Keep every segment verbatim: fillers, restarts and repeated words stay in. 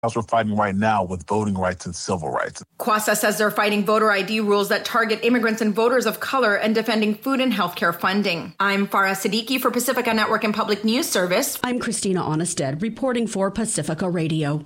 we're fighting right now with voting rights and civil rights. Kwasa says they're fighting voter I D rules that target immigrants and voters of color and defending food and healthcare funding. I'm Farah Siddiqui for Pacifica Network and Public News Service. I'm Christina Onnested reporting for Pacifica Radio.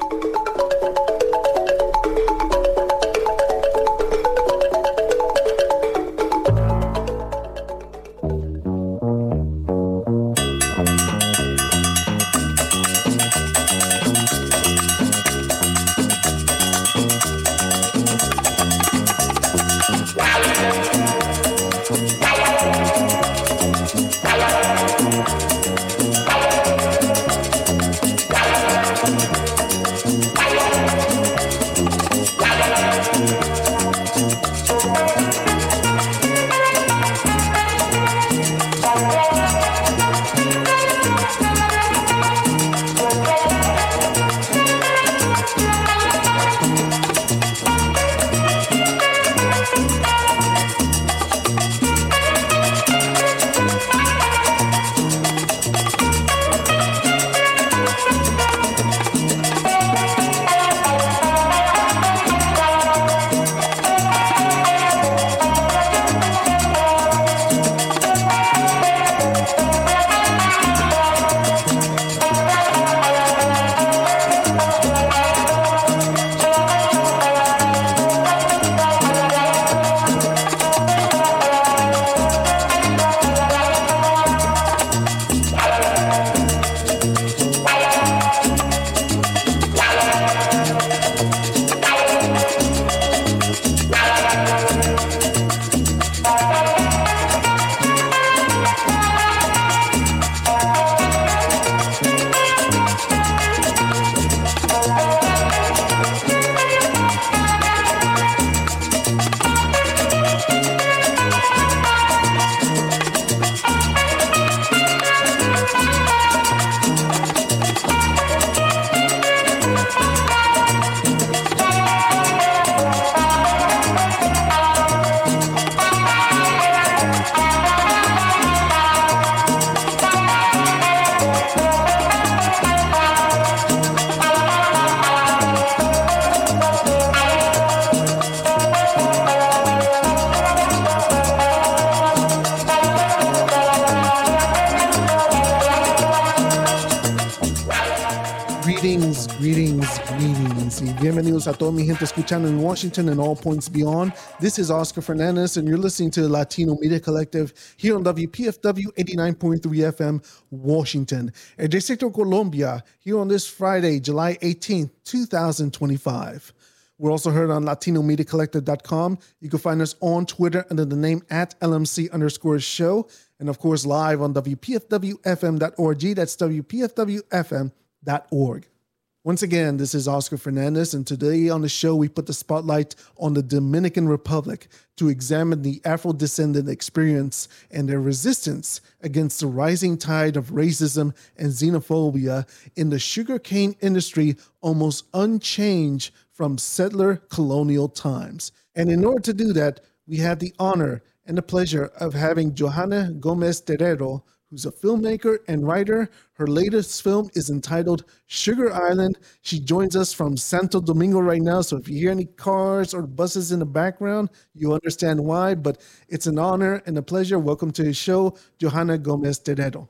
Bienvenidos a toda mi gente escuchando in Washington and all points beyond. This is Oscar Fernandez, and you're listening to Latino Media Collective here on W P F W eighty-nine point three F M, Washington. El Distrito Colombia, here on this Friday, July eighteenth, twenty twenty-five. We're also heard on latino media collective dot com. You can find us on Twitter under the name at L M C underscore show. And of course, live on W P F W F M dot org. That's W P F W F M dot org. Once again, this is Oscar Fernandez, and today on the show, we put the spotlight on the Dominican Republic to examine the Afro-descendant experience and their resistance against the rising tide of racism and xenophobia in the sugarcane industry, almost unchanged from settler colonial times. And in order to do that, we have the honor and the pleasure of having Johanna Gomez Terrero, who's a filmmaker and writer. Her latest film is entitled Sugar Island. She joins us from Santo Domingo right now, so if you hear any cars or buses in the background, you understand why, but it's an honor and a pleasure. Welcome to the show, Johanna Gomez Terrero.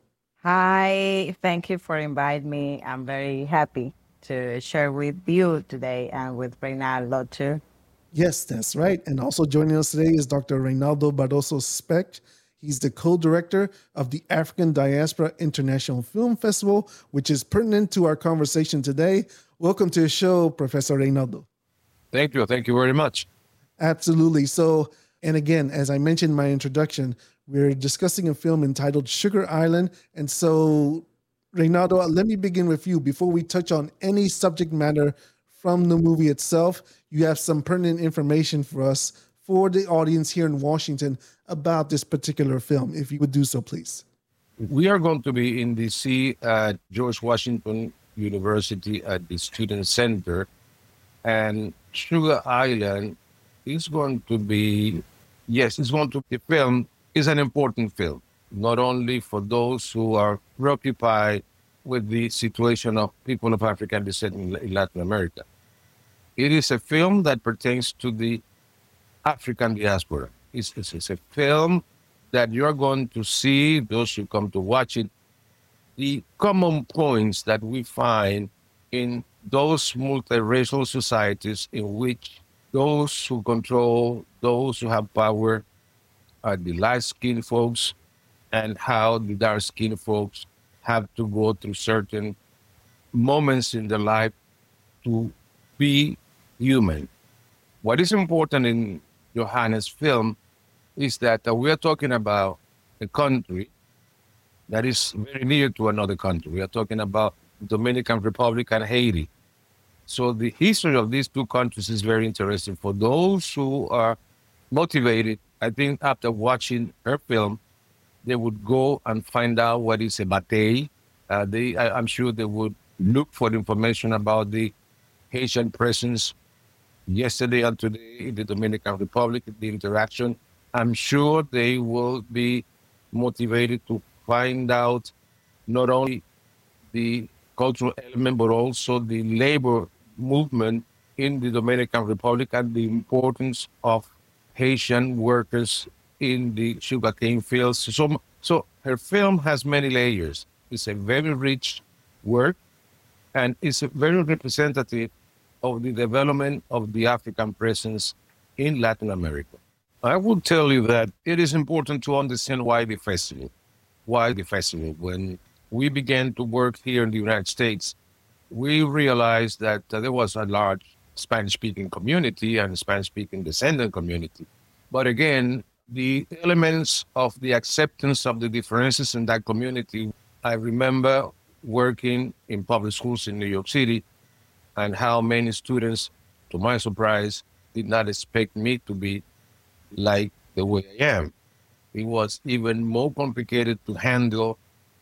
Hi, thank you for inviting me. I'm very happy to share with you today and with Reynaldo too. Yes, that's right. And also joining us today is Doctor Reynaldo Barroso Specht. He's the co-director of the African Diaspora International Film Festival, which is pertinent to our conversation today. Welcome to the show, Professor Reynaldo. Thank you. Thank you very much. Absolutely. So, and again, as I mentioned in my introduction, we're discussing a film entitled Sugar Island. And so, Reynaldo, let me begin with you. Before we touch on any subject matter from the movie itself, you have some pertinent information for us, for the audience here in Washington, about this particular film, if you would do so, please. We are going to be in D C at George Washington University at the Student Center, and Sugar Island is going to be, yes, it's going to be, the film is an important film, not only for those who are preoccupied with the situation of people of African descent in, in Latin America. It is a film that pertains to the African diaspora. It's, it's, it's a film that you're going to see, those who come to watch it, the common points that we find in those multiracial societies in which those who control, those who have power, are the light-skinned folks, and how the dark-skinned folks have to go through certain moments in their life to be human. What is important in Johanna's film is that uh, we are talking about a country that is very near to another country. We are talking about Dominican Republic and Haiti. So the history of these two countries is very interesting. For those who are motivated, I think after watching her film, they would go and find out what is a batey. Uh, they, I, I'm sure they would look for information about the Haitian presence yesterday and today in the Dominican Republic, the interaction. I'm sure they will be motivated to find out not only the cultural element, but also the labor movement in the Dominican Republic and the importance of Haitian workers in the sugarcane fields. So, so her film has many layers. It's a very rich work, and it's very representative of the development of the African presence in Latin America. I would tell you that it is important to understand why the festival. Why the festival? When we began to work here in the United States, we realized that uh, there was a large Spanish-speaking community and Spanish-speaking descendant community. But again, the elements of the acceptance of the differences in that community, I remember working in public schools in New York City and how many students, to my surprise, did not expect me to be like the way I am. It was even more complicated to handle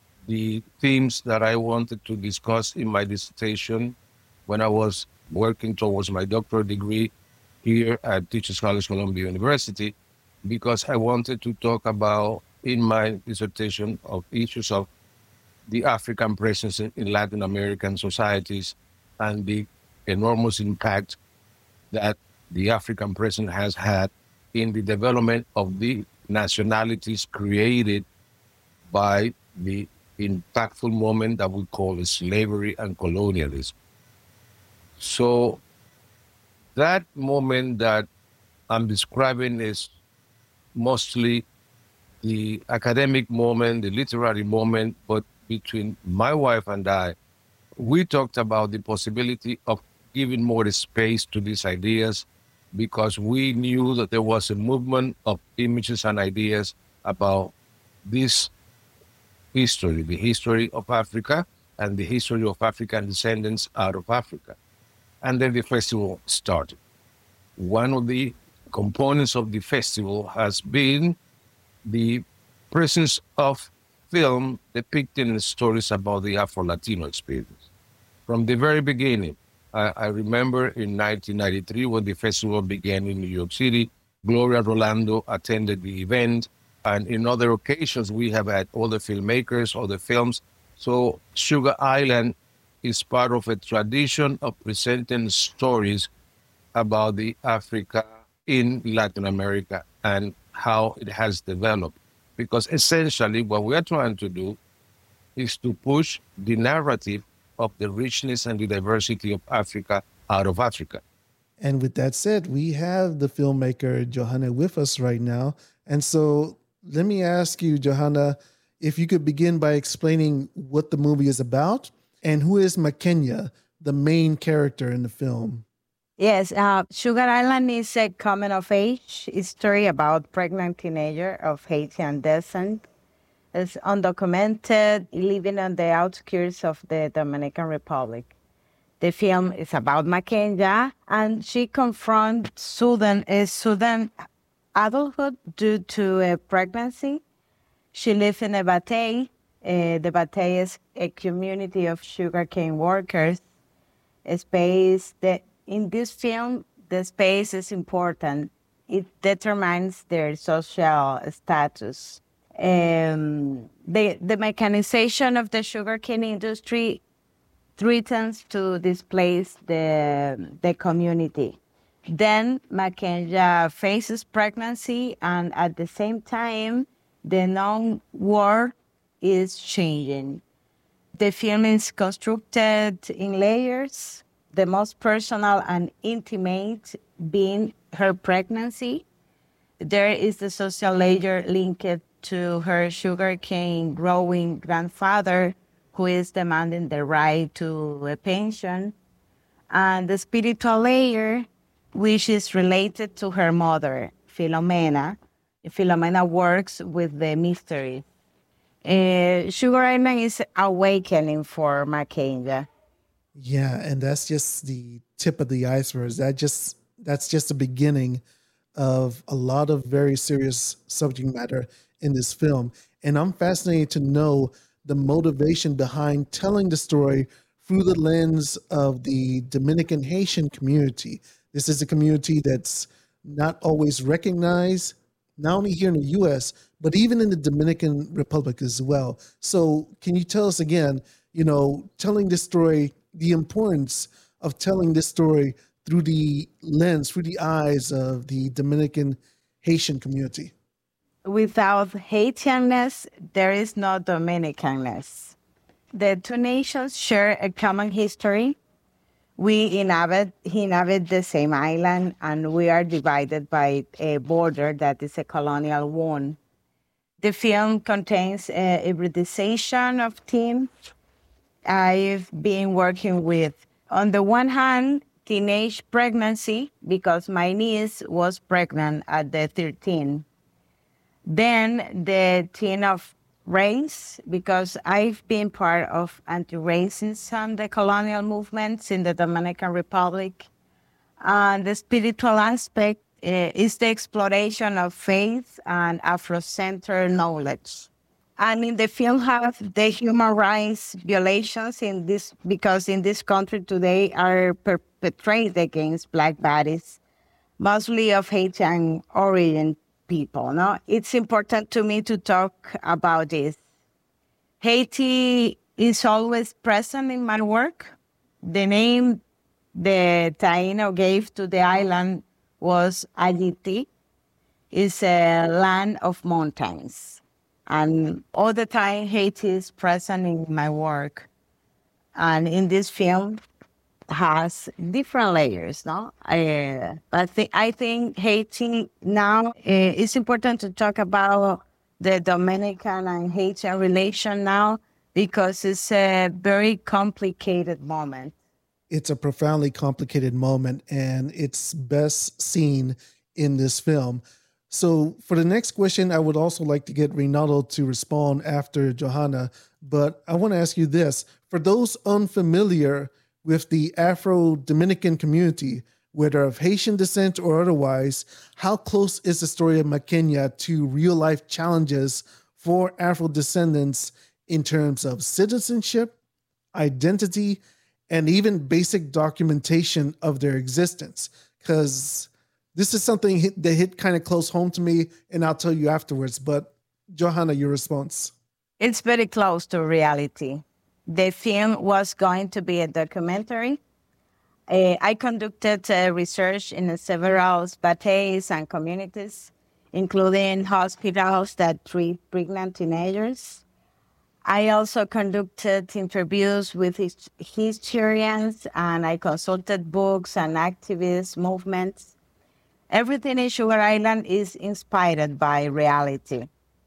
the themes that I wanted to discuss in my dissertation when I was working towards my doctoral degree here at Teachers College Columbia University, because I wanted to talk about, in my dissertation, of issues of the African presence in, in Latin American societies and the enormous impact that the African presence has had in the development of the nationalities created by the impactful moment that we call slavery and colonialism. So that moment that I'm describing is mostly the academic moment, the literary moment, but between my wife and I, we talked about the possibility of giving more space to these ideas because we knew that there was a movement of images and ideas about this history, the history of Africa and the history of African descendants out of Africa. And then the festival started. One of the components of the festival has been the presence of film depicting stories about the Afro-Latino experience. From the very beginning, I, I remember in nineteen ninety-three when the festival began in New York City, Gloria Rolando attended the event, and in other occasions we have had other filmmakers, other films. So Sugar Island is part of a tradition of presenting stories about the Africa in Latin America and how it has developed. Because essentially what we are trying to do is to push the narrative of the richness and the diversity of Africa out of Africa. And with that said, we have the filmmaker Johanna with us right now. And so let me ask you, Johanna, if you could begin by explaining what the movie is about and who is Makenya, the main character in the film. Yes, uh, Sugar Island is a coming-of-age story about pregnant teenager of Haitian descent. It's undocumented, living on the outskirts of the Dominican Republic. The film is about Makenya, and she confronts sudden, a sudden adulthood due to a pregnancy. She lives in a batey. Uh, the batey is a community of sugarcane workers. A space that in this film, the space is important. It determines their social status. Um, the, the mechanization of the sugarcane industry threatens to displace the, the community. Then Mackenzie faces pregnancy, and at the same time, the known world is changing. The film is constructed in layers, the most personal and intimate being her pregnancy. There is the social layer linked to her sugarcane growing grandfather, who is demanding the right to a pension, and the spiritual layer, which is related to her mother, Philomena. Philomena works with the mystery. Uh, Sugar Island is awakening for Mackenzie. Yeah, and that's just the tip of the iceberg. That just that's just the beginning of a lot of very serious subject matter in this film. And I'm fascinated to know the motivation behind telling the story through the lens of the Dominican Haitian community. This is a community that's not always recognized, not only here in the U S, but even in the Dominican Republic as well. So can you tell us again, you know, telling this story, the importance of telling this story through the lens, through the eyes of the Dominican Haitian community? Without Haitianness, there is no Dominicanness. The two nations share a common history. We inhabit, inhabit the same island, and we are divided by a border that is a colonial one. The film contains a hybridization of themes I've been working with. On the one hand, teenage pregnancy, because my niece was pregnant at the thirteen. Then the theme of race, because I've been part of anti-racism, the colonial movements in the Dominican Republic. And the spiritual aspect uh, is the exploration of faith and Afrocentered knowledge. And in the film have the human rights violations in this, because in this country today are perpetrated against Black bodies, mostly of Haitian origin people. No, it's important to me to talk about this. Haiti is always present in my work. The name the Taino gave to the island was Haiti. It's a land of mountains. And all the time, Haiti is present in my work. And in this film, has different layers, no? Uh, I think I think Haiti now, uh, it's important to talk about the Dominican and Haitian relation now, because it's a very complicated moment. It's a profoundly complicated moment, and it's best seen in this film. So for the next question, I would also like to get Reynaldo to respond after Johanna, but I want to ask you this. For those unfamiliar with the Afro-Dominican community, whether of Haitian descent or otherwise, how close is the story of Mackenzie to real-life challenges for Afro-descendants in terms of citizenship, identity, and even basic documentation of their existence? Because this is something hit, that hit kind of close home to me, and I'll tell you afterwards. But Johanna, your response? It's very close to reality. The film was going to be a documentary. Uh, I conducted uh, research in several bateys and communities, including hospitals that treat pregnant teenagers. I also conducted interviews with his- historians, and I consulted books and activist movements. Everything in Sugar Island is inspired by reality.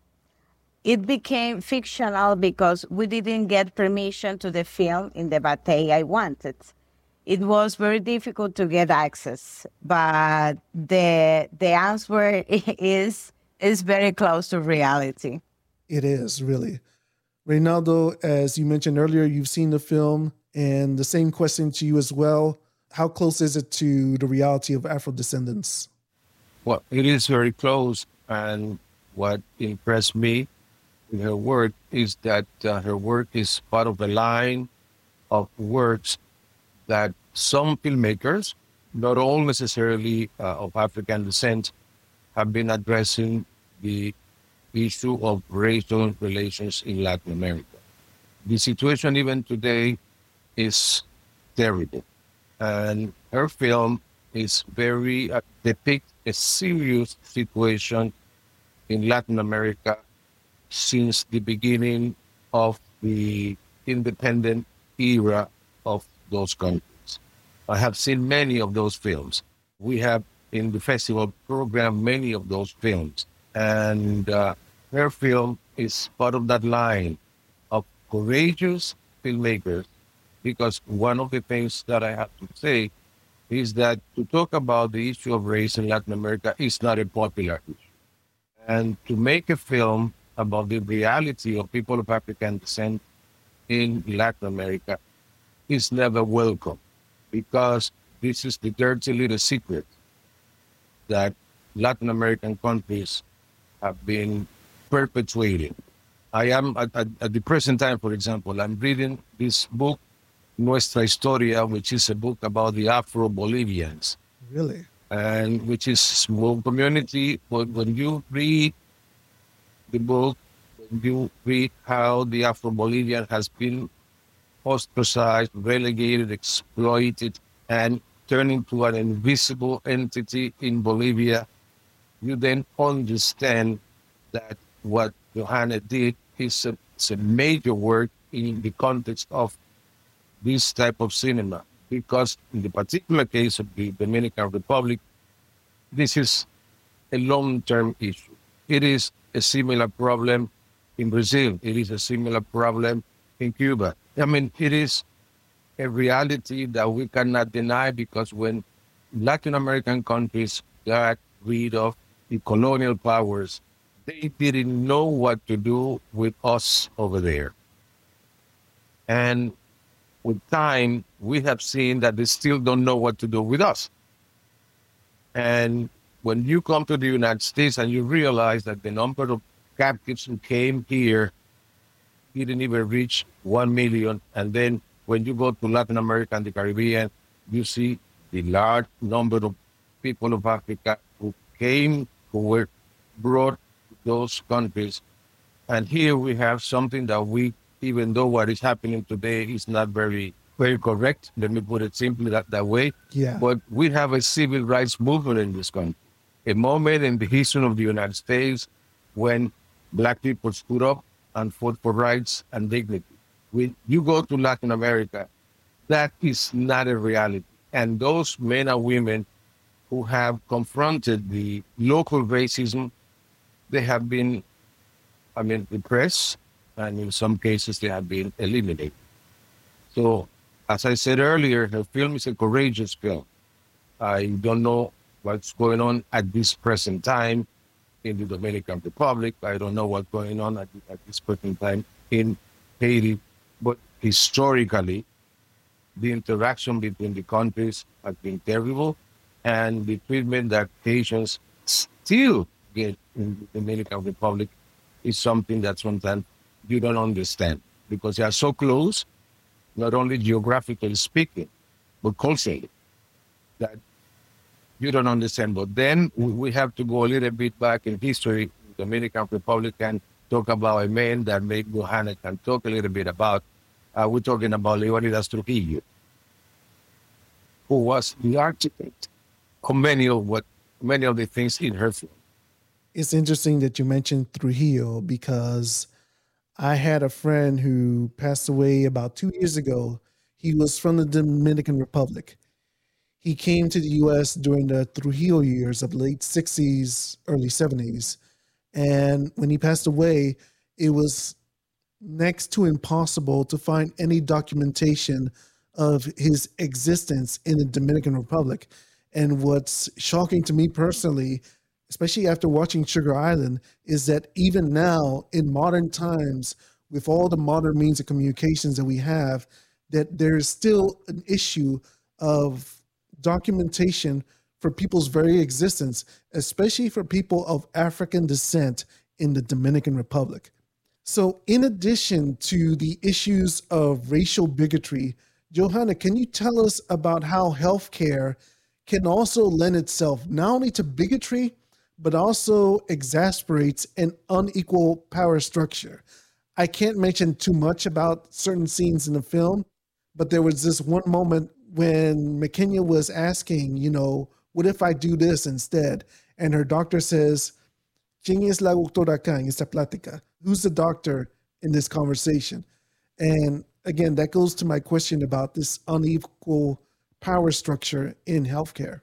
It became fictional because we didn't get permission to the film in the batey I wanted. It was very difficult to get access, but the the answer is is very close to reality. It is, really. Reynaldo, as you mentioned earlier, you've seen the film, and the same question to you as well. How close is it to the reality of Afro-descendants? Well, it is very close, and what impressed me in her work is that uh, her work is part of a line of works that some filmmakers, not all necessarily uh, of African descent, have been addressing the issue of racial relations in Latin America. The situation even today is terrible. And her film is very, uh, depict a serious situation in Latin America since the beginning of the independent era of those countries. I have seen many of those films. We have in the festival program many of those films. And uh, her film is part of that line of courageous filmmakers, because one of the things that I have to say is that to talk about the issue of race in Latin America is not a popular issue. And to make a film about the reality of people of African descent in Latin America is never welcome, because this is the dirty little secret that Latin American countries have been perpetuating. I am, at, at, at the present time, for example, I'm reading this book, Nuestra Historia, which is a book about the Afro-Bolivians. Really? And which is a small community, but when you read the book, when you read how the Afro-Bolivian has been ostracized, relegated, exploited, and turned into an invisible entity in Bolivia, you then understand that what Johanna did is a, it's a major work in the context of this type of cinema, because in the particular case of the Dominican Republic, this is a long-term issue. It is a similar problem in Brazil. It is a similar problem in Cuba. I mean, it is a reality that we cannot deny, because when Latin American countries got rid of the colonial powers, they didn't know what to do with us over there. And with time, we have seen that they still don't know what to do with us. And when you come to the United States and you realize that the number of captives who came here didn't even reach one million, and then when you go to Latin America and the Caribbean, you see the large number of people of Africa who came, who were brought to those countries. And here we have something that we, even though what is happening today is not very, very correct, let me put it simply that, that way, Yeah. but we have a civil rights movement in this country. A moment in the history of the United States when Black people stood up and fought for rights and dignity. When you go to Latin America, that is not a reality. And those men and women who have confronted the local racism, they have been, I mean, repressed, and in some cases they have been eliminated. So, as I said earlier, her film is a courageous film. I don't know what's going on at this present time in the Dominican Republic. I don't know what's going on at, at this present time in Haiti. But historically, the interaction between the countries has been terrible, and the treatment that Haitians still get in the Dominican Republic is something that sometimes you don't understand, because they are so close, not only geographically speaking, but culturally, that you don't understand. But then we have to go a little bit back in history, Dominican Republic, and talk about a man that maybe Johanna can talk a little bit about. Uh, we're talking about Leonidas Trujillo, who was the architect of many of what many of the things in her film. It's interesting that you mentioned Trujillo, because I had a friend who passed away about two years ago. He was from the Dominican Republic. He came to the U S during the Trujillo years of late sixties, early seventies. And when he passed away, it was next to impossible to find any documentation of his existence in the Dominican Republic. And what's shocking to me personally, especially after watching Sugar Island, is that even now in modern times, with all the modern means of communications that we have, that there's still an issue of documentation for people's very existence, especially for people of African descent in the Dominican Republic. So in addition to the issues of racial bigotry, Johanna, can you tell us about how healthcare can also lend itself not only to bigotry, but also exasperates an unequal power structure. I can't mention too much about certain scenes in the film, but there was this one moment when McKenna was asking, you know, what if I do this instead? And her doctor says, ¿Quién es la doctora acá en esta plática? Who's the doctor in this conversation? And again, that goes to my question about this unequal power structure in healthcare.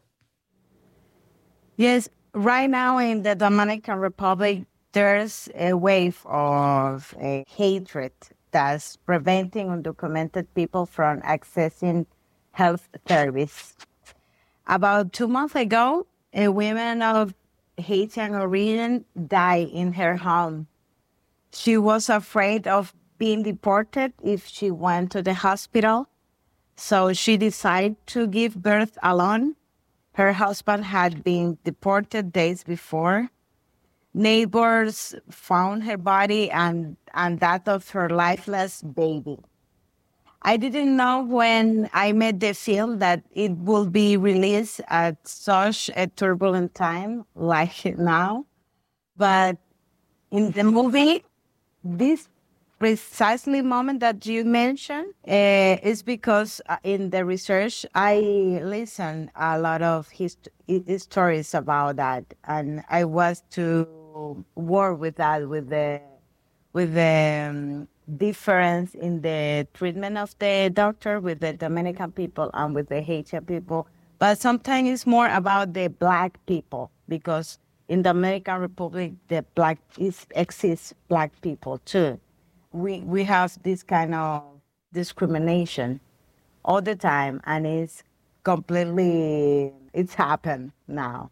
Yes, right now in the Dominican Republic, there's a wave of a hatred that's preventing undocumented people from accessing health service. About two months ago, a woman of Haitian origin died in her home. She was afraid of being deported if she went to the hospital, so she decided to give birth alone. Her husband had been deported days before. Neighbors found her body and, and that of her lifeless baby. I didn't know when I made the film that it will be released at such a turbulent time like now. But in the movie, this precisely moment that you mentioned uh, is because uh, in the research, I listened a lot of hist- stories about that. And I was to work with that, with the, with the um, difference in the treatment of the doctor with the Dominican people and with the Haitian people. But sometimes it's more about the Black people, because in the Dominican Republic, the Black is, exists Black people too. We we have this kind of discrimination all the time, and it's completely, it's happened now.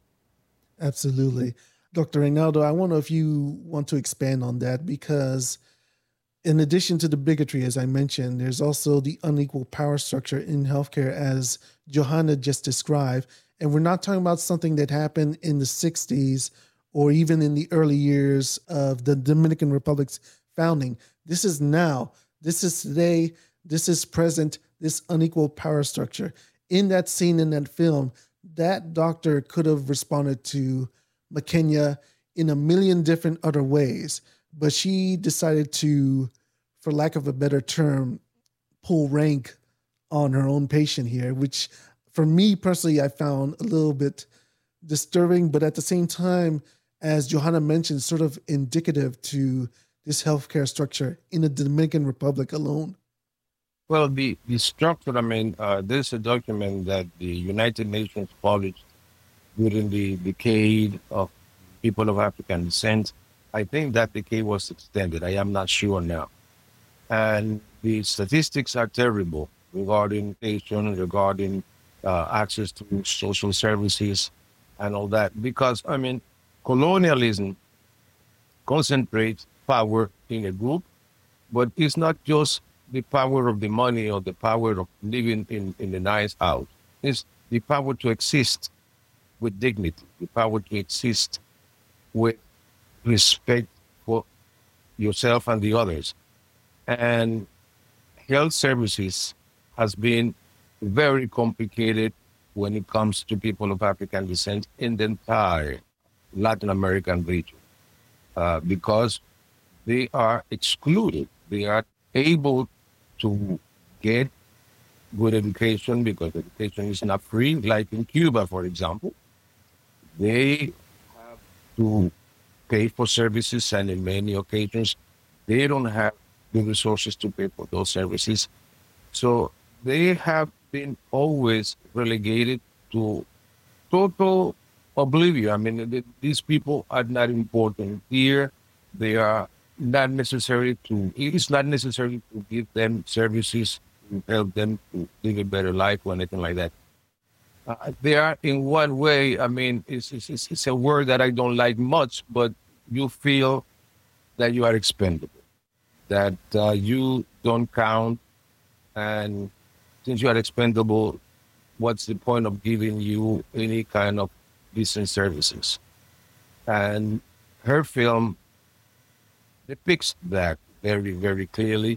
Absolutely. Doctor Reynaldo, I wonder if you want to expand on that, because in addition to the bigotry, as I mentioned, there's also the unequal power structure in healthcare, as Johanna just described. And we're not talking about something that happened in the sixties or even in the early years of the Dominican Republic's founding. This is now. This is today. This is present, this unequal power structure. In that scene, in that film, that doctor could have responded to McKenna in a million different other ways, but she decided to, for lack of a better term, pull rank on her own patient here, which for me personally, I found a little bit disturbing, but at the same time, as Johanna mentioned, sort of indicative to this healthcare structure in the Dominican Republic alone. Well, the, the structure, I mean, uh, there's a document that the United Nations published during the decade of people of African descent. I think that decade was extended. I am not sure now. And the statistics are terrible regarding patient, regarding uh, access to social services and all that. Because, I mean, colonialism concentrates power in a group, but it's not just the power of the money or the power of living in, in a nice house. It's the power to exist with dignity, the power to exist with respect for yourself and the others. And health services has been very complicated when it comes to people of African descent in the entire Latin American region, uh, because they are excluded. They are able to get good education because education is not free, like in Cuba, for example. They have to pay for services, and in many occasions, they don't have the resources to pay for those services. So they have been always relegated to total oblivion. I mean, th- these people are not important here. They are not necessary to, it is not necessary to give them services to help them to live a better life or anything like that. Uh, they are, in one way, I mean, it's, it's, it's it's a word that I don't like much, but you feel that you are expendable, that uh, you don't count, and since you are expendable, what's the point of giving you any kind of decent services? And her film depicts that very, very clearly.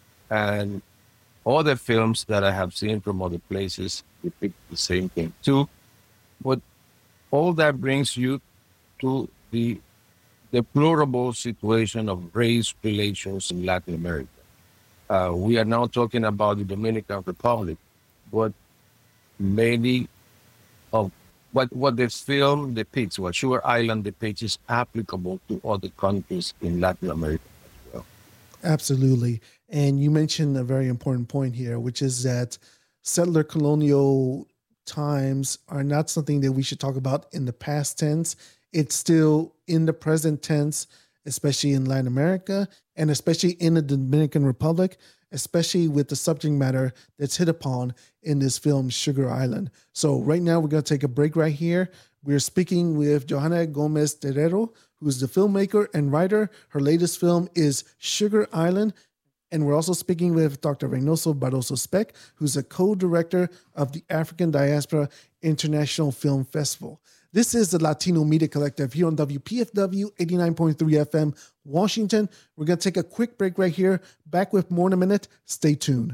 And other films that I have seen from other places depict the same thing too. But all that brings you to the deplorable situation of race relations in Latin America. Uh, we are now talking about the Dominican Republic, but many of what, what the film depicts, what Sugar Island depicts, is applicable to other countries in Latin America as well. Absolutely. And you mentioned a very important point here, which is that settler colonial times are not something that we should talk about in the past tense. It's still in the present tense, especially in Latin America and especially in the Dominican Republic, especially with the subject matter that's hit upon in this film, Sugar Island. So right now we're going to take a break right here. We're speaking with Johanna Gomez Terrero, who's the filmmaker and writer. Her latest film is Sugar Island. And we're also speaking with Doctor Reynoso Barroso Speck, who's a co-director of the African Diaspora International Film Festival. This is the Latino Media Collective here on W P F W eighty-nine point three F M, Washington. We're going to take a quick break right here. Back with more in a minute. Stay tuned.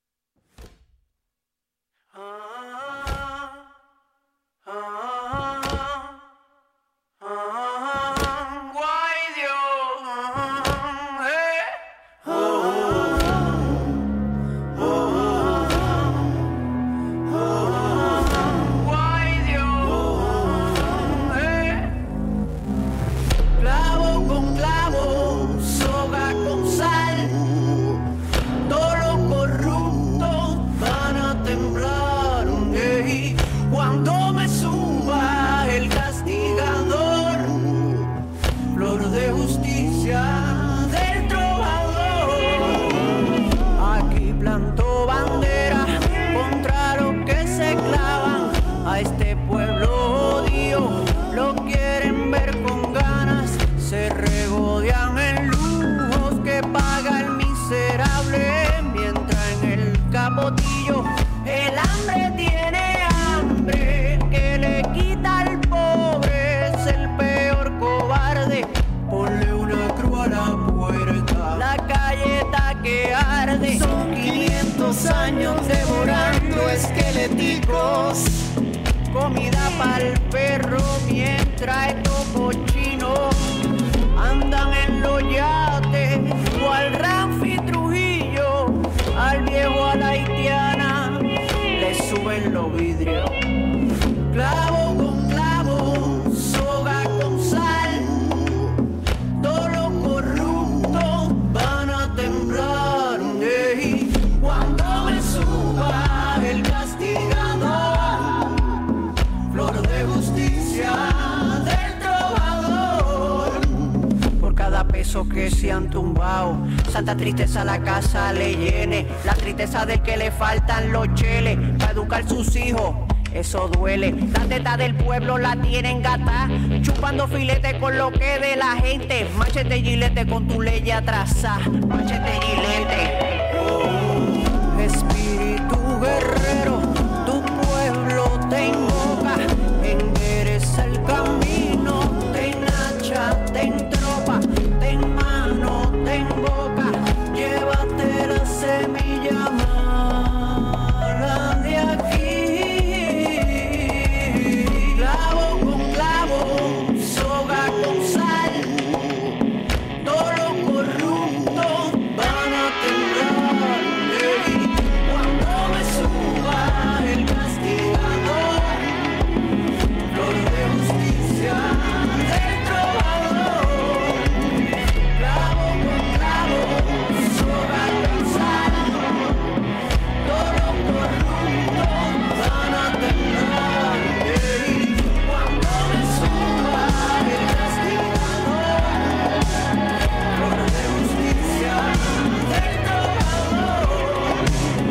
El hambre tiene hambre, que le quita al pobre, es el peor cobarde. Ponle una cruz a la puerta, la galleta que arde. Son quinientos años devorando esqueléticos, comida pa'l perro mientras estos cochinos andan en los yates, o al Ramfi Trujillo, al viejo a la haitiana, le suben los vidrios. Clavo con clavo, soga con sal, todos los corruptos van a temblar. Hey, cuando me suba el castigador, flor de justicia del trovador. Por cada peso que se han tumbado, santa tristeza la casa le llene, la tristeza de que le faltan los cheles para educar sus hijos. Eso duele, la teta del pueblo la tienen gata, chupando filete con lo que de la gente. Machete y gilete con tu ley atrasada, machete y gilete. Oh, espíritu guerrero, tu pueblo te invoca, endereza el camino, te nacha, te entropa, te en mano, te en boca, llévate la semilla mala de aquí. Clavo con clavo, soga con sal, todos los corruptos van a temblar. Hey, cuando me suba el castigador, flor de justicia del trovador. Clavo con clavo, soga con sal, todos los corruptos van a temblar. Hey, cuando me suba el castigador, flor de justicia del trovador.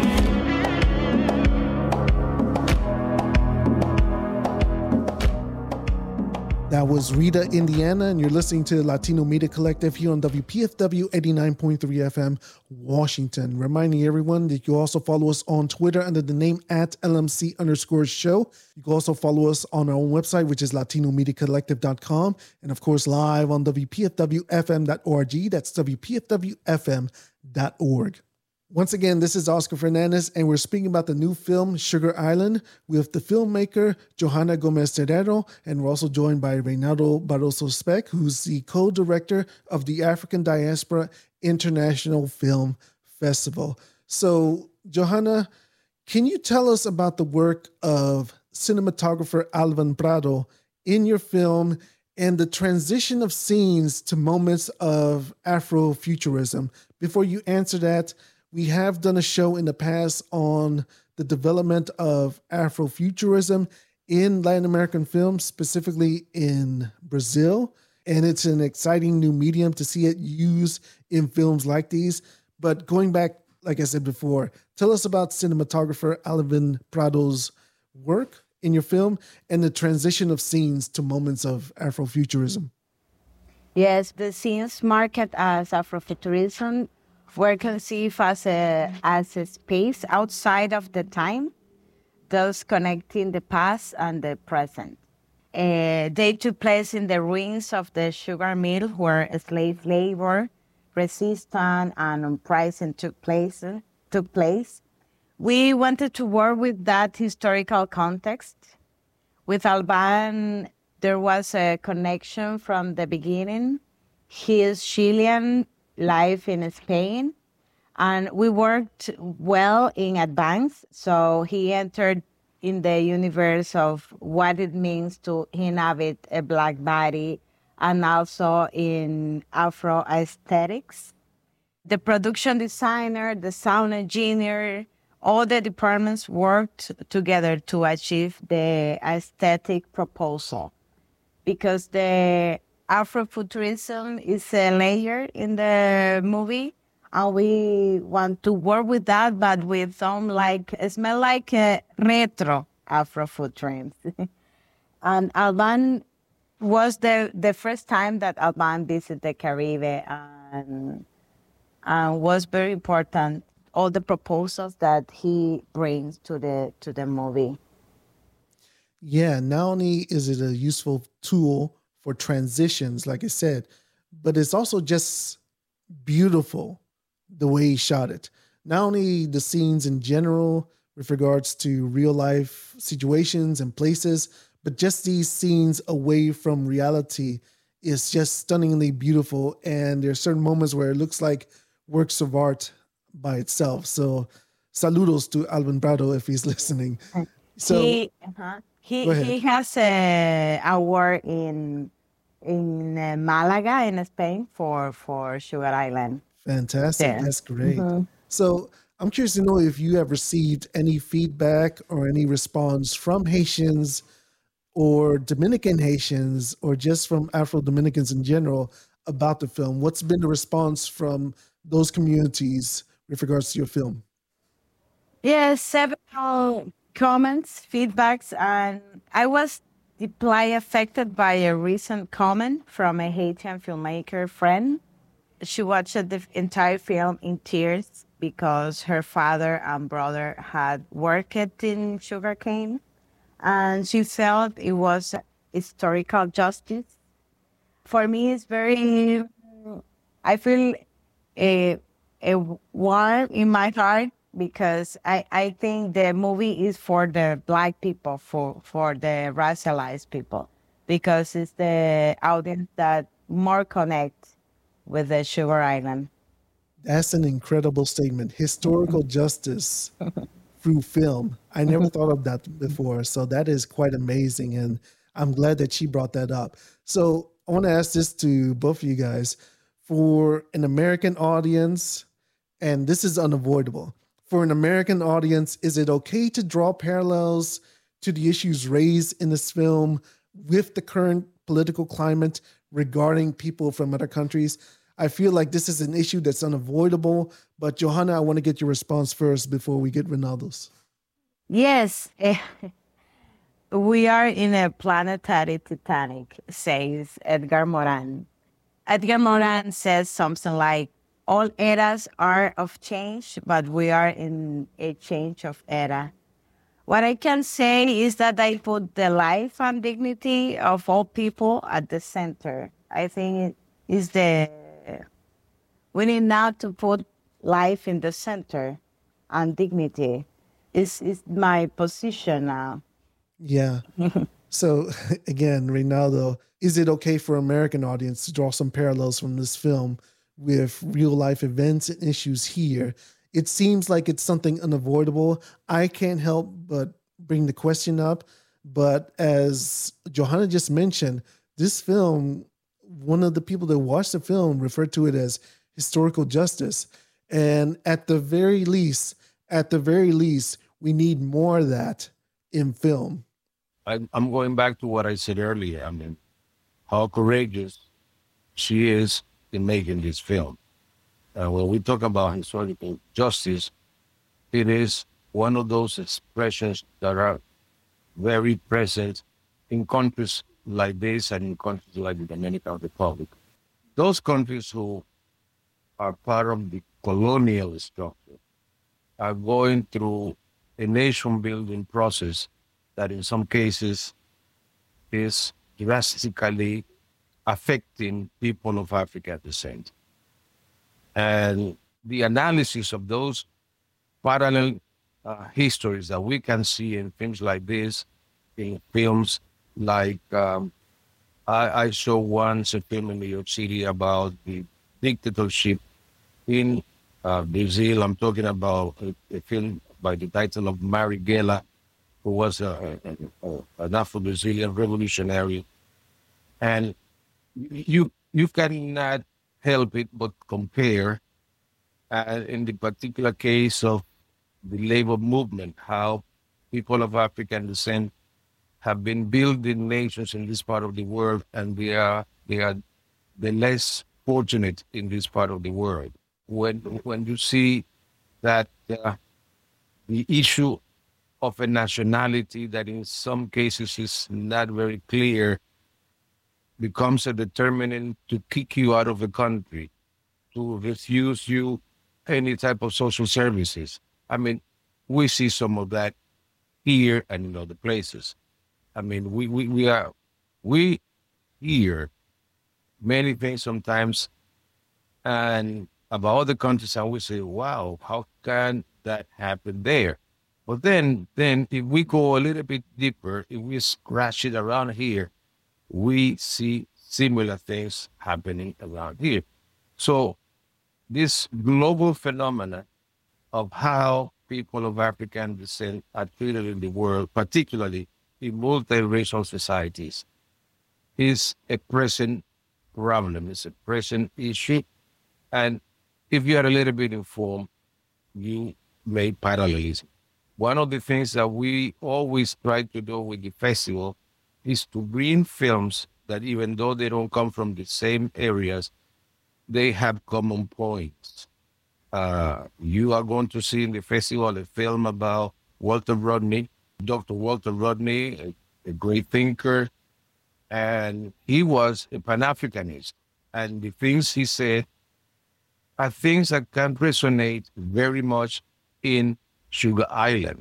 That was Rita, Indiana, and you're listening to the Latino Media Collective here on W P F W eighty-nine point three F M, Washington. Reminding everyone that you also follow us on Twitter under the name at L M C underscore show. You can also follow us on our own website, which is latino media collective dot com. And of course, live on W P F W F M dot org. That's W P F W F M dot org. Once again, this is Oscar Fernandez, and we're speaking about the new film, Sugar Island, with the filmmaker, Johanna Gomez Terrero, and we're also joined by Reynaldo Barroso Speck, who's the co-director of the African Diaspora International Film Festival. So, Johanna, can you tell us about the work of cinematographer Alvin Prado in your film and the transition of scenes to moments of Afrofuturism? Before you answer that, we have done a show in the past on the development of Afrofuturism in Latin American films, specifically in Brazil. And it's an exciting new medium to see it used in films like these. But going back, like I said before, tell us about cinematographer Alvin Prado's work in your film and the transition of scenes to moments of Afrofuturism. Yes, the scenes marked as Afrofuturism were conceived as a, as a space outside of the time, thus connecting the past and the present. Uh, they took place in the ruins of the sugar mill where slave labor, resistance, and uprising took place. Took place. We wanted to work with that historical context. With Alban, there was a connection from the beginning. His Chilean life in Spain, and we worked well in advance. So he entered in the universe of what it means to inhabit a Black body, and also in Afro aesthetics. The production designer, the sound engineer, all the departments worked together to achieve the aesthetic proposal, because the Afrofuturism is a layer in the movie, and we want to work with that, but with some like, it smell like a retro Afrofuturism. And Alban was the, the first time that Alban visited the Caribbean, and, and was very important, all the proposals that he brings to the to the movie. Yeah, not only is it a useful tool for transitions, like I said, but it's also just beautiful the way he shot it. Not only the scenes in general with regards to real life situations and places, but just these scenes away from reality is just stunningly beautiful. And there are certain moments where it looks like works of art by itself. So saludos to Alvin Prado if he's listening. So he, uh-huh. he, he has a award in in uh, Malaga in Spain for, for Sugar Island. Fantastic. Yeah. That's great. Mm-hmm. So I'm curious to know if you have received any feedback or any response from Haitians or Dominican Haitians or just from Afro-Dominicans in general about the film. What's been the response from those communities with regards to your film? Yes, several comments, feedbacks, and I was deeply affected by a recent comment from a Haitian filmmaker friend. She watched the entire film in tears because her father and brother had worked in sugarcane, and she felt it was historical justice. For me, it's very, I feel a, a warm in my heart, because I, I think the movie is for the Black people, for, for the racialized people, because it's the audience that more connect with the Sugar Island. That's an incredible statement. Historical justice through film. I never thought of that before. So that is quite amazing. And I'm glad that she brought that up. So I want to ask this to both of you guys. For an American audience, and this is unavoidable, for an American audience, is it okay to draw parallels to the issues raised in this film with the current political climate regarding people from other countries? I feel like this is an issue that's unavoidable, but Johanna, I want to get your response first before we get Reynaldo's. Yes, we are in a planetary Titanic, says Edgar Morin. Edgar Morin says something like, all eras are of change, but we are in a change of era. What I can say is that I put the life and dignity of all people at the center. I think it is the, we need now to put life in the center and dignity is, is my position now. Yeah. So again, Reynaldo, is it okay for American audience to draw some parallels from this film with real life events and issues here? It seems like it's something unavoidable. I can't help but bring the question up. But as Johanna just mentioned, this film, one of the people that watched the film referred to it as historical justice. And at the very least, at the very least, we need more of that in film. I, I'm going back to what I said earlier. I mean, how courageous she is in making this film. Uh, when we talk about historical justice, it is one of those expressions that are very present in countries like this and in countries like the Dominican Republic. Those countries who are part of the colonial structure are going through a nation-building process that in some cases is drastically affecting people of African descent. And the analysis of those parallel uh, histories that we can see in films like this, in films like, um, I, I saw once a film in New York City about the dictatorship in uh, Brazil. I'm talking about a, a film by the title of Marighella, who was a, a, a, an Afro-Brazilian revolutionary. And you you cannot help it but compare, uh, in the particular case of the labor movement, how people of African descent have been building nations in this part of the world, and they are they are the less fortunate in this part of the world. When when you see that uh, the issue of a nationality that in some cases is not very clear becomes a determinant to kick you out of the country, to refuse you any type of social services. I mean, we see some of that here and in other places. I mean, we, we, we are, we hear many things sometimes and about other countries, and we say, wow, how can that happen there? But then, then if we go a little bit deeper, if we scratch it around here, we see similar things happening around here. So this global phenomena of how people of African descent are treated in the world, particularly in multiracial societies, is a present problem. It's a present issue. And if you are a little bit informed, you may parallelism. One of the things that we always try to do with the festival is to bring films that, even though they don't come from the same areas, they have common points. Uh, you are going to see in the festival a film about Walter Rodney, Doctor Walter Rodney, a, a great thinker, and he was a Pan-Africanist. And the things he said are things that can resonate very much in Sugar Island.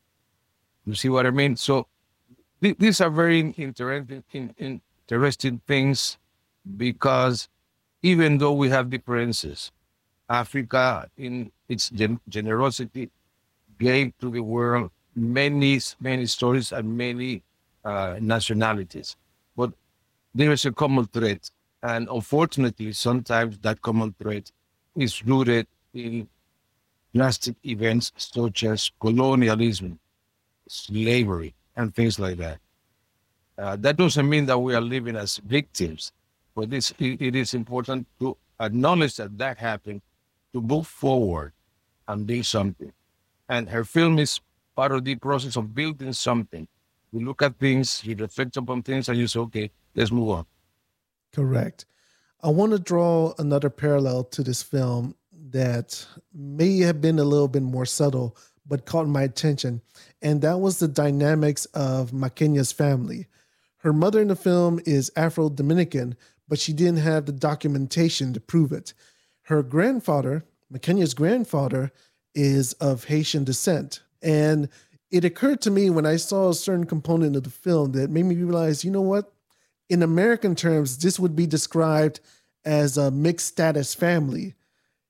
You see what I mean? So th- these are very interesting, in, interesting things, because even though we have differences, Africa, in its gen- generosity, gave to the world many, many stories and many uh, nationalities. But there is a common thread. And unfortunately, sometimes that common thread is rooted in drastic events such as colonialism, slavery, and things like that. Uh, that doesn't mean that we are living as victims, but it's, it, it is important to acknowledge that that happened, to move forward and do something. And her film is part of the process of building something. You look at things, you reflect upon things, and you say, okay, let's move on. Correct. I want to draw another parallel to this film that may have been a little bit more subtle, but caught my attention. And that was the dynamics of Maquena's family. Her mother in the film is Afro-Dominican, but she didn't have the documentation to prove it. Her grandfather, Maquena's grandfather, is of Haitian descent. And it occurred to me when I saw a certain component of the film that made me realize, you know what? In American terms, this would be described as a mixed status family.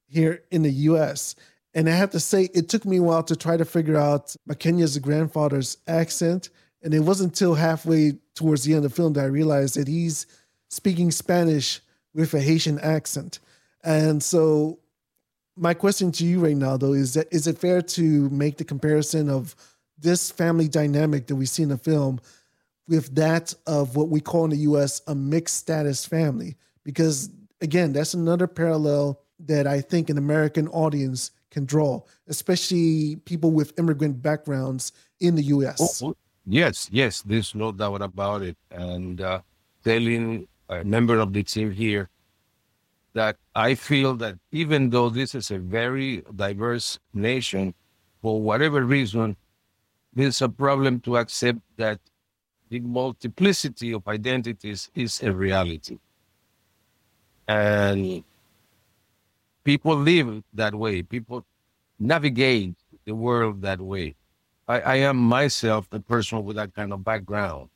here in the U S. And I have to say, it took me a while to try to figure out Maqueña's grandfather's accent. And it wasn't until halfway towards the end of the film that I realized that he's speaking Spanish with a Haitian accent. And so my question to you right now, though, is that is it fair to make the comparison of this family dynamic that we see in the film with that of what we call in the U S a mixed status family? Because, again, that's another parallel that I think an American audience can draw, especially people with immigrant backgrounds in the U S. Oh, yes, yes, there's no doubt about it. And uh, telling a member of the team here that I feel that even though this is a very diverse nation, for whatever reason, there's a problem to accept that the multiplicity of identities is a reality. And people live that way. People navigate the world that way. I, I am myself a person with that kind of background.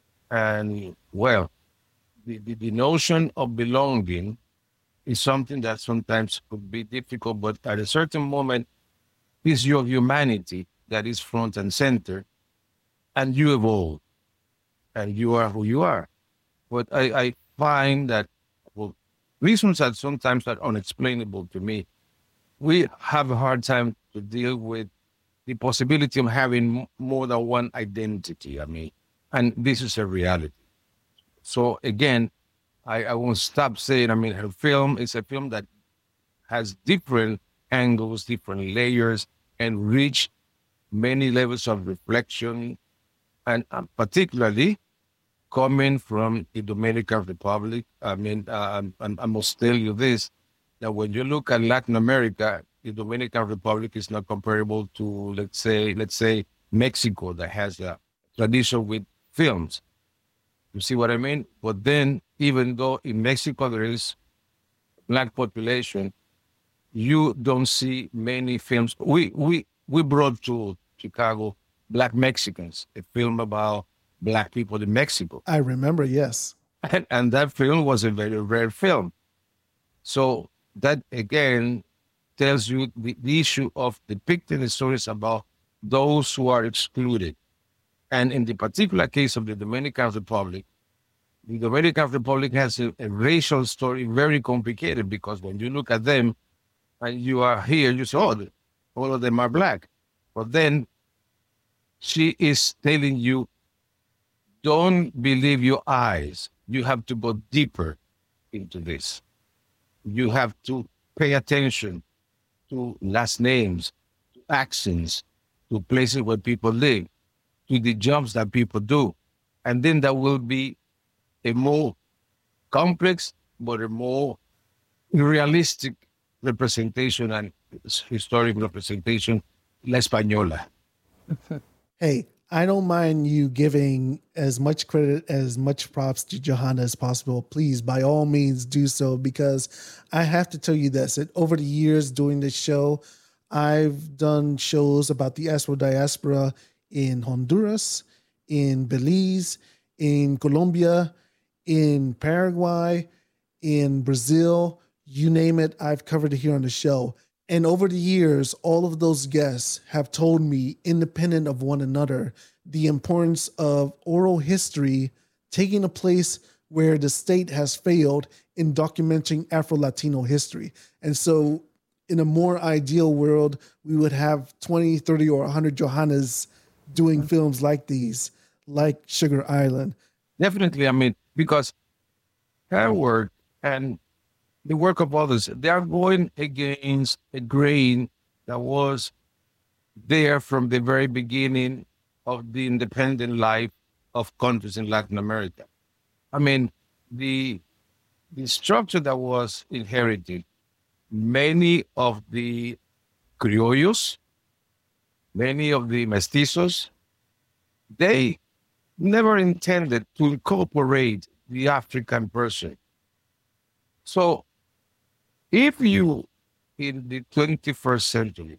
And, well, the, the, the notion of belonging is something that sometimes could be difficult, but at a certain moment, it's your humanity that is front and center, and you evolve, and you are who you are. But I, I find that, well, reasons that sometimes are unexplainable to me, we have a hard time to deal with the possibility of having more than one identity, I mean, and this is a reality. So again, I, I won't stop saying, I mean, her film is a film that has different angles, different layers, and reach many levels of reflection, and uh, particularly coming from the Dominican Republic. I mean, uh, I, I must tell you this, that when you look at Latin America, the Dominican Republic is not comparable to, let's say, let's say Mexico, that has a tradition with films. You see what I mean? But then, even though in Mexico there is Black population, you don't see many films. We we we brought to Chicago Black Mexicans, a film about Black people in Mexico. I remember, yes. And, and that film was a very rare film. So that, again, tells you the, the issue of depicting the stories about those who are excluded. And in the particular case of the Dominican Republic, the Dominican Republic has a, a racial story very complicated, because when you look at them and you are here, you say, oh, all of them are Black. But then she is telling you, don't believe your eyes. You have to go deeper into this. You have to pay attention to last names, to accents, to places where people live, to the jobs that people do. And then there will be a more complex, but a more realistic representation and historic representation, La Española. Hey, I don't mind you giving as much credit, as much props to Johanna as possible. Please, by all means, do so, because I have to tell you this, that over the years doing this show, I've done shows about the Afro diaspora in Honduras, in Belize, in Colombia, in Paraguay, in Brazil, you name it, I've covered it here on the show. And over the years, all of those guests have told me, independent of one another, the importance of oral history taking a place where the state has failed in documenting Afro-Latino history. And so in a more ideal world, we would have twenty, thirty, or one hundred Johannas doing films like these, like Sugar Island. Definitely, I mean, because her work and the work of others, they are going against a grain that was there from the very beginning of the independent life of countries in Latin America. I mean, the, the structure that was inherited, many of the criollos, many of the mestizos, they never intended to incorporate the African person. So if you, in the twenty-first century,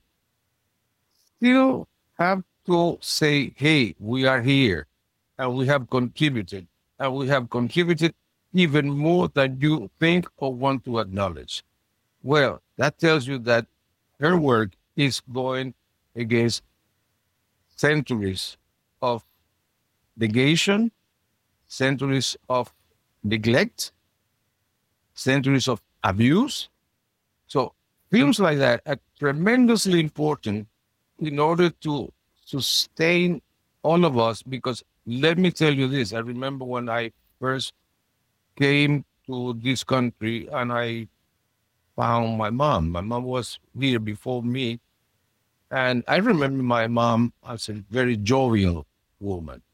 still have to say, hey, we are here, and we have contributed, and we have contributed even more than you think or want to acknowledge, well, That tells you that her work is going against centuries of negation, centuries of neglect, centuries of abuse. So films like that are tremendously important in order to sustain all of us, because let me tell you this, I remember when I first came to this country and I found my mom. My mom was here before me. And I remember my mom as a very jovial woman.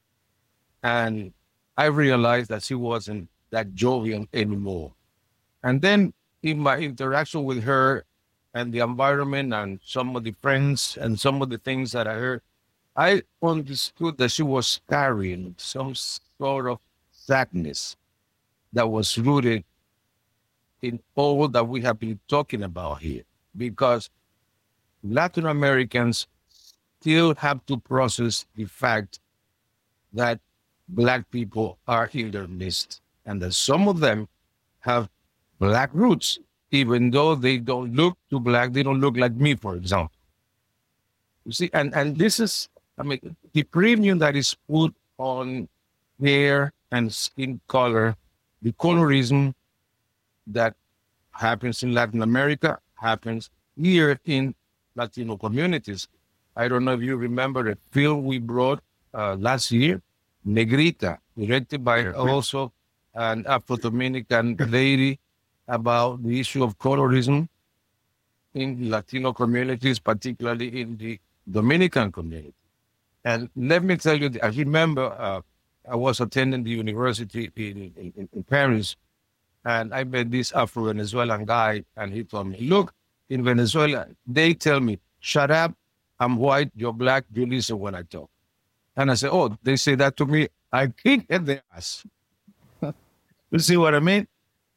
And I realized that she wasn't that jovial anymore. And then in my interaction with her and the environment and some of the friends and some of the things that I heard, I understood that she was carrying some sort of sadness that was rooted in all that we have been talking about here. Because Latin Americans still have to process the fact that Black people are in their midst and that some of them have Black roots, even though they don't look too Black, they don't look like me, for example. You see, and, and this is, I mean, the premium that is put on hair and skin color, the colorism that happens in Latin America happens here in Latino communities. I don't know if you remember a film we brought uh, last year, Negrita, directed by also an Afro-Dominican lady, about the issue of colorism in Latino communities, particularly in the Dominican community. And let me tell you, I remember uh, I was attending the university in, in, in Paris, and I met this Afro-Venezuelan guy, and he told me, look, in Venezuela, they tell me, shut up, I'm white, you're Black, you listen when I talk. And I said, oh, they say that to me, I kick at their ass. You see what I mean?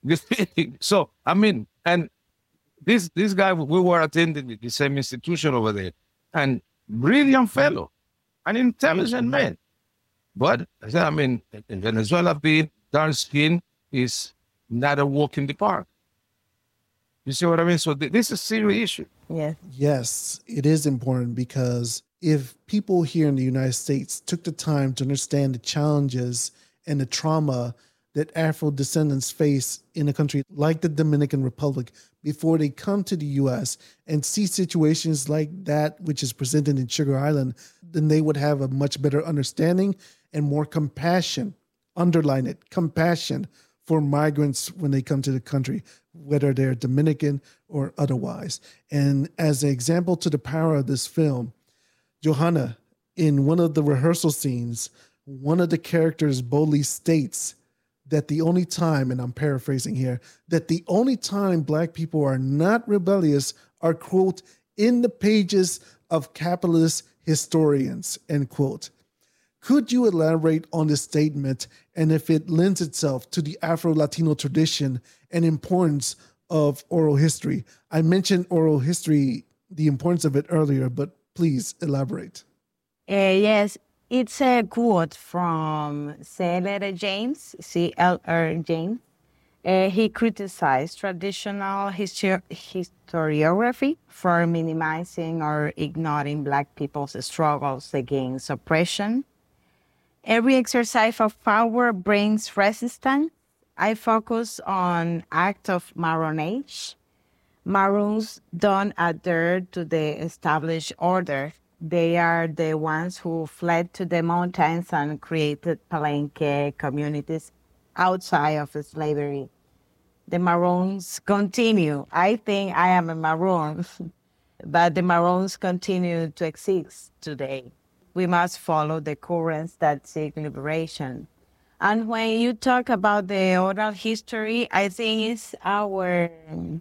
So, I mean, and this this guy, we were attending the same institution over there, and brilliant fellow, an intelligent man. But, I mean, in Venezuela, being dark skin is not a walk in the park. You see what I mean? So th- this is a serious issue. Yes. Yes, it is important, because if people here in the United States took the time to understand the challenges and the trauma that Afro descendants face in a country like the Dominican Republic before they come to the U S and see situations like that, which is presented in Sugar Island, then they would have a much better understanding and more compassion, underline it, compassion for migrants when they come to the country, whether they're Dominican or otherwise. And as an example to the power of this film, Johanna, in one of the rehearsal scenes, one of the characters boldly states that the only time, and I'm paraphrasing here, that the only time Black people are not rebellious are, quote, in the pages of capitalist historians, end quote. Could you elaborate on this statement and if it lends itself to the Afro-Latino tradition and importance of oral history? I mentioned oral history, the importance of it earlier, but please elaborate. Uh, yes, it's a quote from C L R James, C L R James. Uh, he criticized traditional histori- historiography for minimizing or ignoring Black people's struggles against oppression. Every exercise of power brings resistance. I focus on act of Maroonage. Maroons don't adhere to the established order. They are the ones who fled to the mountains and created Palenque communities outside of slavery. The Maroons continue. I think I am a Maroon, but the Maroons continue to exist today. We must follow the currents that seek liberation. And when you talk about the oral history, I think it's our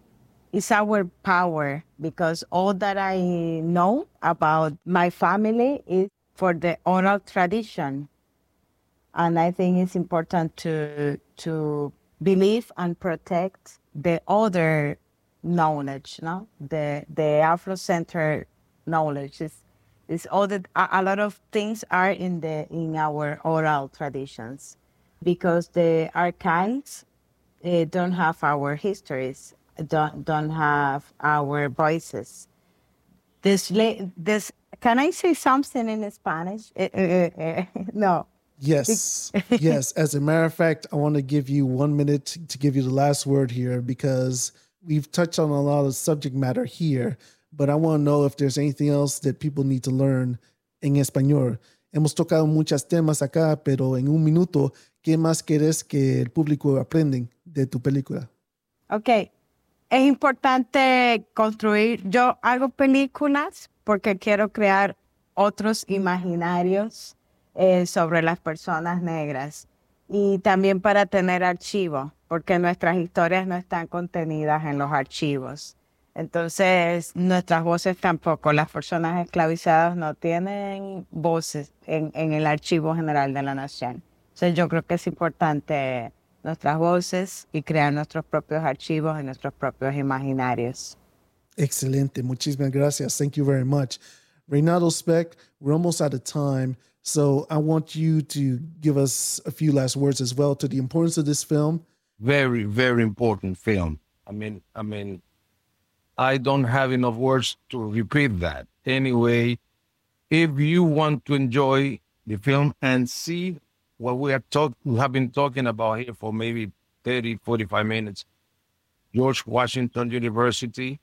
it's our power, because all that I know about my family is for the oral tradition. And I think it's important to to believe and protect the other knowledge, no? The the Afrocentric knowledge is is all that a, a lot of things are in the in our oral traditions, because the archives uh, don't have our histories. don't don't have our voices. This la- this can I say something in Spanish? Eh, eh, eh, eh, no. Yes, yes. As a matter of fact, I want to give you one minute to, to give you the last word here because we've touched on a lot of subject matter here, but I want to know if there's anything else that people need to learn en español. Hemos tocado muchos temas acá, pero en un minuto, ¿qué más quieres que el público aprenda de tu película? Ok, es importante construir. Yo hago películas porque quiero crear otros imaginarios eh, sobre las personas negras y también para tener archivos, porque nuestras historias no están contenidas en los archivos. Entonces, nuestras voces tampoco. Las personas esclavizadas no tienen voces en, en el Archivo General de la Nación. Entonces, yo creo que es importante nuestras voces y crear nuestros propios archivos y nuestros propios imaginarios. Excelente. Muchísimas gracias. Thank you very much. Reynaldo Speck, we're almost out of time. So I want you to give us a few last words as well to the importance of this film. Very, very important film. I mean, I mean, I don't have enough words to repeat that. Anyway, if you want to enjoy the film and see what we are talk, we have been talking about here for maybe thirty, forty-five minutes, George Washington University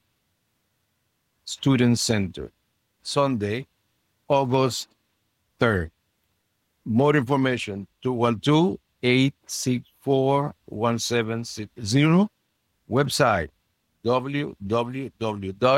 Student Center, Sunday, August third. More information, two one two, eight six four, one seven six zero. Website, w w w dot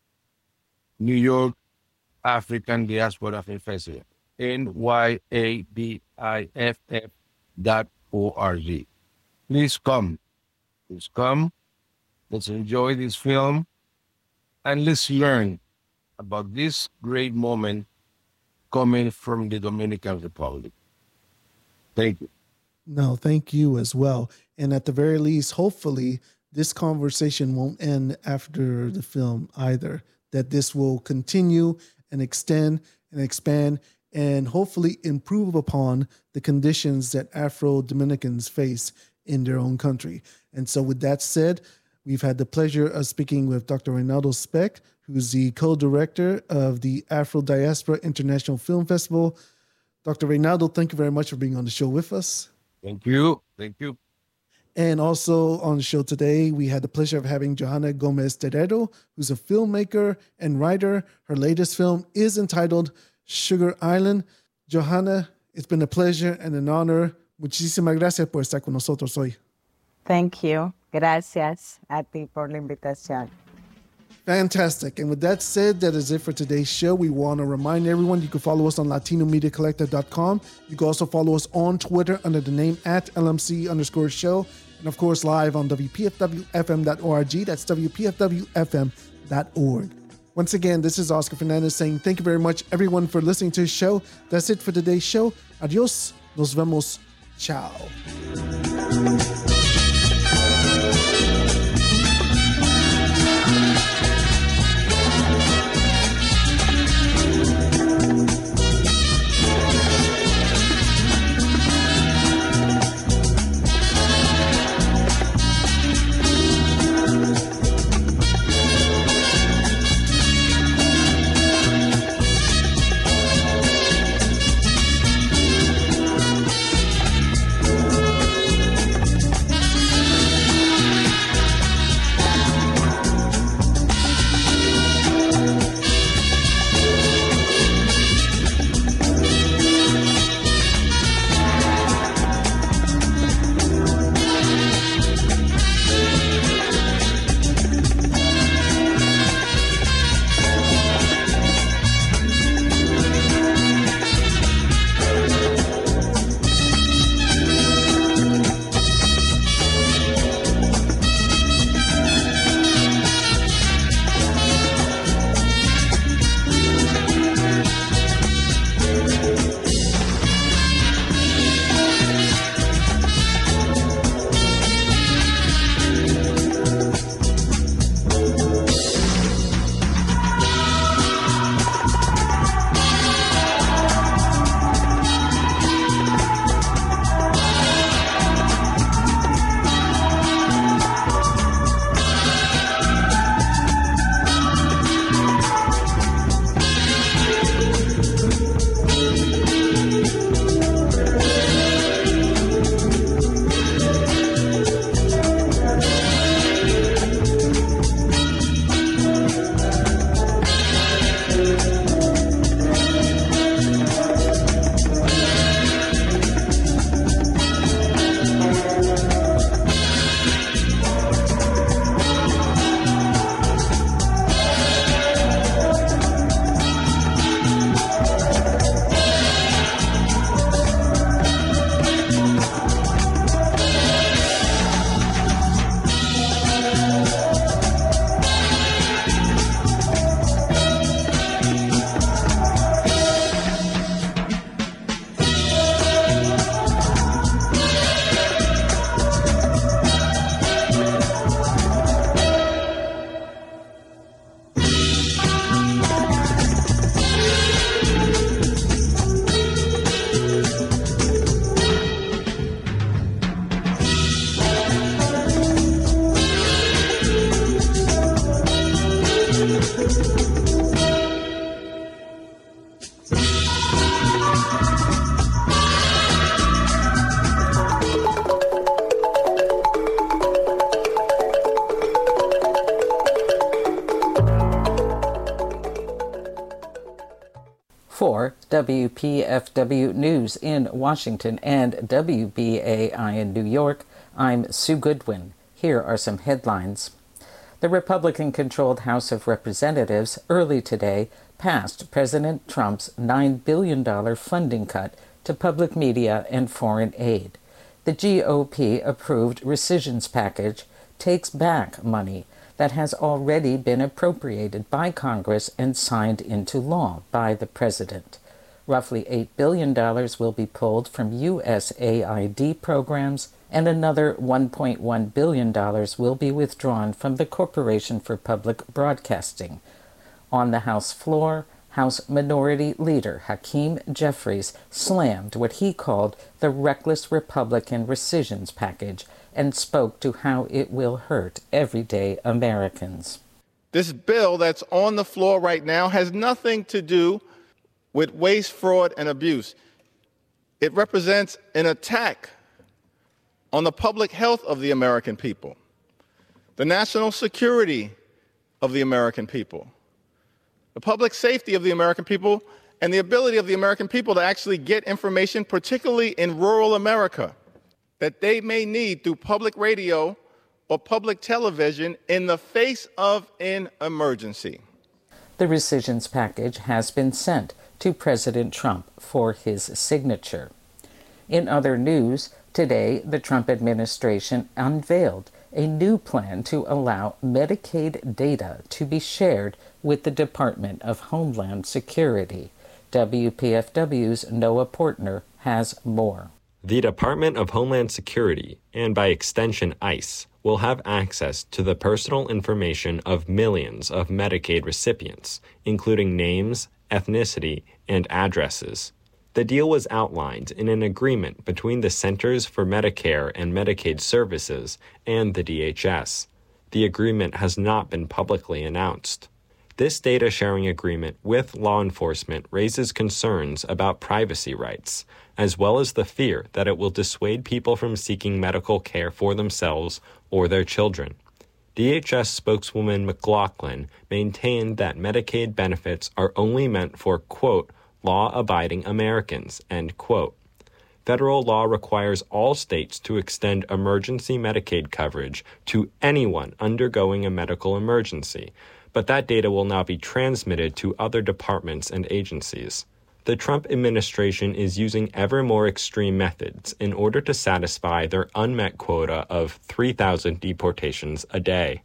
New York African Diaspora Film Festival, N Y A D I F F dot O R G. Please come. Please come. Let's enjoy this film and let's learn about this great moment coming from the Dominican Republic. Thank you. No, thank you as well. And at the very least, hopefully, this conversation won't end after the film either, that this will continue and extend and expand and hopefully improve upon the conditions that Afro-Dominicans face in their own country. And so with that said, we've had the pleasure of speaking with Doctor Reynaldo Speck, who's the co-director of the Afro Diaspora International Film Festival. Doctor Reynaldo, thank you very much for being on the show with us. Thank you. Thank you. And also on the show today, we had the pleasure of having Johanna Gomez Terrero, who's a filmmaker and writer. Her latest film is entitled Sugar Island. Johanna, it's been a pleasure and an honor. Muchísimas gracias por estar con nosotros hoy. Thank you. Gracias a ti por la invitación. Fantastic. And with that said, that is it for today's show. We want to remind everyone you can follow us on latino media collective dot com. You can also follow us on Twitter under the name at L M C underscore show. And of course, live on W P F W F M dot org. That's W P F W F M dot org. Once again, this is Oscar Fernandez saying thank you very much, everyone, for listening to the show. That's it for today's show. Adios. Nos vemos. Ciao. W P F W News in Washington and W B A I in New York, I'm Sue Goodwin. Here are some headlines. The Republican-controlled House of Representatives early today passed President Trump's nine billion dollars funding cut to public media and foreign aid. The G O P-approved rescissions package takes back money that has already been appropriated by Congress and signed into law by the president. Roughly eight billion dollars will be pulled from U S A I D programs, and another one point one billion dollars will be withdrawn from the Corporation for Public Broadcasting. On the House floor, House Minority Leader Hakeem Jeffries slammed what he called the reckless Republican rescissions package and spoke to how it will hurt everyday Americans. This bill that's on the floor right now has nothing to do with waste, fraud, and abuse. It represents an attack on the public health of the American people, the national security of the American people, the public safety of the American people, and the ability of the American people to actually get information, particularly in rural America, that they may need through public radio or public television in the face of an emergency. The rescissions package has been sent to President Trump for his signature. In other news, today the Trump administration unveiled a new plan to allow Medicaid data to be shared with the Department of Homeland Security. W P F W's Noah Portner has more. The Department of Homeland Security, and by extension ICE, will have access to the personal information of millions of Medicaid recipients, including names, ethnicity, and addresses. The deal was outlined in an agreement between the Centers for Medicare and Medicaid Services and the D H S. The agreement has not been publicly announced. This data sharing agreement with law enforcement raises concerns about privacy rights, as well as the fear that it will dissuade people from seeking medical care for themselves or their children. D H S spokeswoman McLaughlin maintained that Medicaid benefits are only meant for, quote, law-abiding Americans, end quote. Federal law requires all states to extend emergency Medicaid coverage to anyone undergoing a medical emergency, but that data will now be transmitted to other departments and agencies. The Trump administration is using ever more extreme methods in order to satisfy their unmet quota of three thousand deportations a day.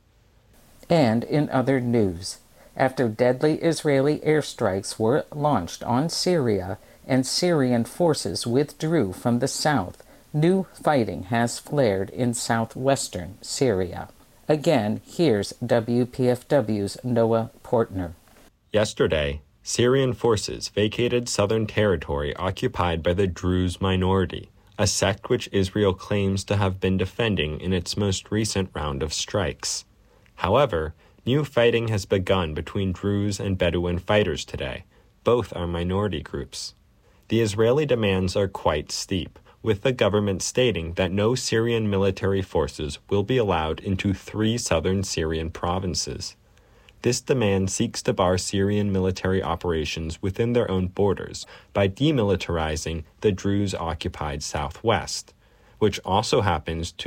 And in other news, after deadly Israeli airstrikes were launched on Syria and Syrian forces withdrew from the south, new fighting has flared in southwestern Syria. Again, here's W P F W's Noah Portner. Yesterday, Syrian forces vacated southern territory occupied by the Druze minority, a sect which Israel claims to have been defending in its most recent round of strikes. However, new fighting has begun between Druze and Bedouin fighters today. Both are minority groups. The Israeli demands are quite steep, with the government stating that no Syrian military forces will be allowed into three southern Syrian provinces. This demand seeks to bar Syrian military operations within their own borders by demilitarizing the Druze-occupied southwest, which also happens to